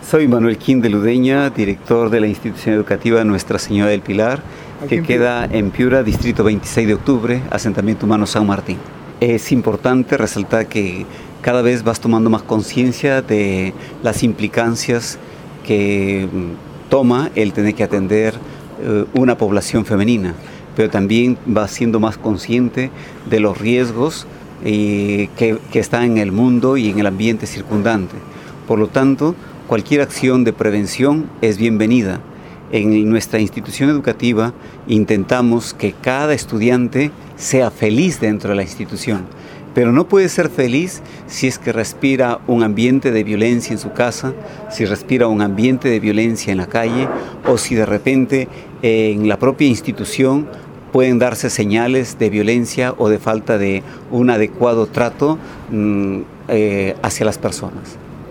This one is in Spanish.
Soy Manuel Quín de Ludeña, director de la institución educativa Nuestra Señora del Pilar, que queda en Piura, distrito 26 de octubre, asentamiento humano San Martín. Es importante resaltar que cada vez vas tomando más conciencia de las implicancias que toma el tener que atender una población femenina, pero también vas siendo más consciente de los riesgos que están en el mundo y en el ambiente circundante. Por lo tanto, cualquier acción de prevención es bienvenida. En nuestra institución educativa intentamos que cada estudiante sea feliz dentro de la institución, pero no puede ser feliz si es que respira un ambiente de violencia en su casa, si respira un ambiente de violencia en la calle o si de repente en la propia institución pueden darse señales de violencia o de falta de un adecuado trato hacia las personas.